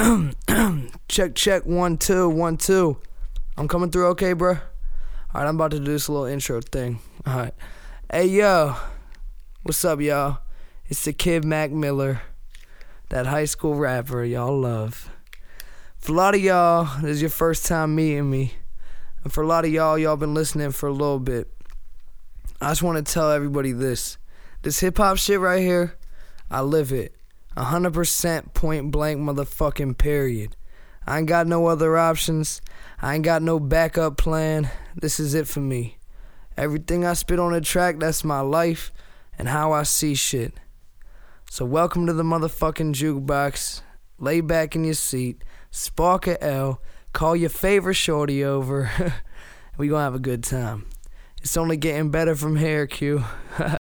Check, 1 2 1 2. I'm coming through, okay, bro? All right, I'm about to do this little intro thing. All right. Hey, yo. What's up, y'all? It's the kid Mac Miller, that high school rapper y'all love. For a lot of y'all, this is your first time meeting me. And for a lot of y'all been listening for a little bit. I just want to tell everybody this. This hip-hop shit right here, I live it. 100% point blank motherfucking period. I ain't got no other options. I ain't got no backup plan. This is it for me. Everything I spit on the track, that's my life and how I see shit. So welcome to the motherfucking jukebox. Lay back in your seat. Spark a L. Call your favorite shorty over. We gonna have a good time. It's only getting better from here, Q.